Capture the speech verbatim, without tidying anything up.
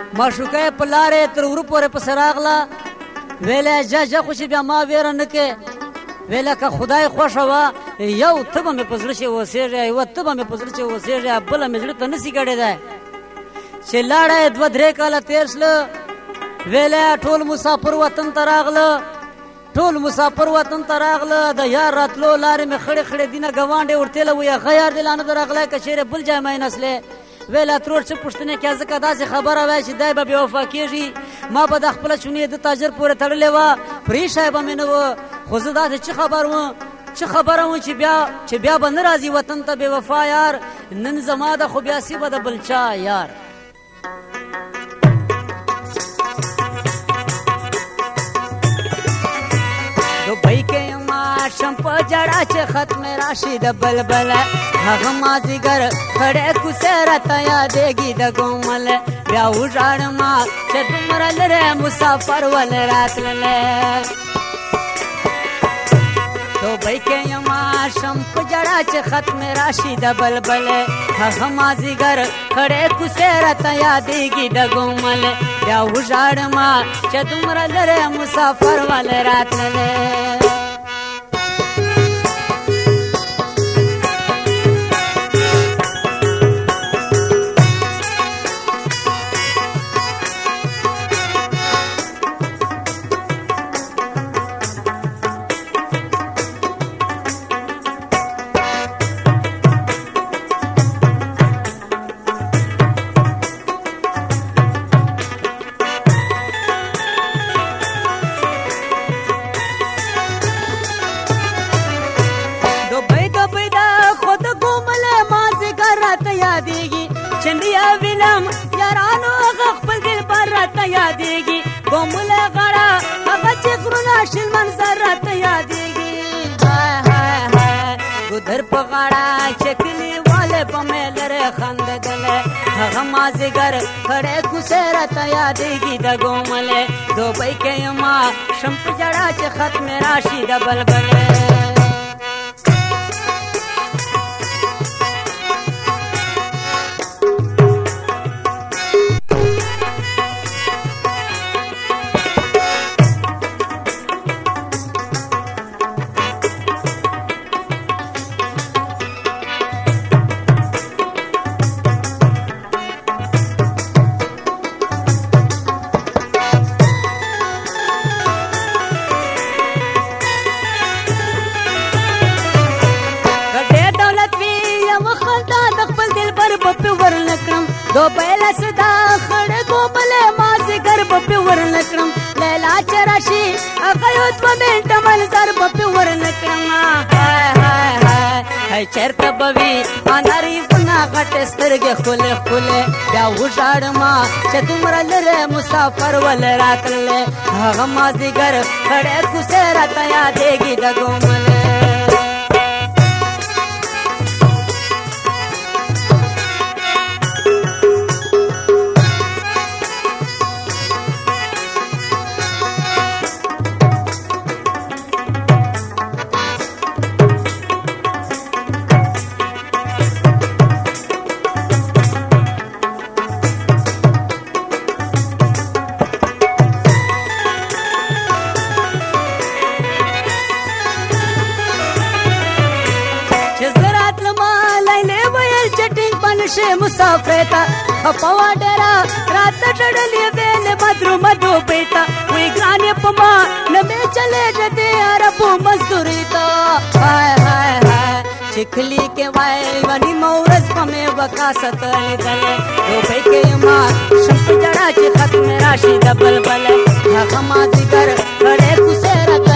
معشوقه په لارې تر ورو پورې پسې راغله ویله جه جه خو چې بیا ما ویره نه کې ویله که خدای خوښه وه یو ته به مې په زړه چې اوسېږې یوه ته به مې په زړه چې اوسېږې بله مې زړه ته نسي کړی دی چې لاړه دوه درې کاله تېر شله ویله ټول مسافر وطن ته راغله ټول مسافر وطن ته راغله د یار راتلو لارې مې خړې خړې دینه ګاونډې ورتېله وی هغه یار دې لا نه ده راغلی که چېرې بل ځای مې نسلې ویله ترور څه پوښتنې کې ځکه داسې خبره وای چې دی به بې وفا کېږي ما به د خپله چونې د تاجر پورې تړلې وه پرېښی به مې نه وه خو زه داسې څه خبر وم څه خبره وم چې بیا چې بیا به نه راځي وطن ته بې وفا یار نن زما ده خو بیا سی به د بل چا یار دوبۍ کې شم په جړه چې ختم راشي د بلبل هغه مازدیګر خړې کوڅې راته یادېږي د ګومل بیا وژاړم چې دومره لرې مسافر ول راتللی دوبۍ کې یم شم په جړه چې ختم راشي د بلبل هغه مازدیګر خړې کوڅې راته یادېږي د ګومل بیا وژاړم چې دومره لرې مسافر ول راتللی چندیا وینم یارانو هغه خپل دلبر راته یادېږي ګومله غاړه هغه چې غرونه شین منظر راته یادېږي های های های ګودر په غاړه چې کلیواله په مې لرې خندېدلی هغه مازدیګر خړې کوڅې راته یادېږي د ګوملې دوبۍ کې یم شم په جړه چې ختم راشي د بلبلې دوبۍ له صدا خړې ګوملې مازدیګر به پې ورنه کړم لیلا چې راشي هغه یو دوه منټه منظر به پې ورنه کړم های های های هی چېرته به وي انارېزونه غټې سترګې ښکلې ښکلې بیا وژاړم چې دومره لرې مسافر ول راتللی هغه مازدیګر خړې کوڅې راته یادېږي د ګوملې مسافر تا خپوا ډېره راته ډډلې ویلې مدرو مدو پیتا وی ګرانې په ما نه مې چلېږي د عربو مزدوري ته های های های چې کلي کې وای ونی مورز په مې وکاست لیدلې دوبۍ کې یم شم په جړه چې ختم راشي د بلبلې هغه مازدیګر خړې کوڅې راته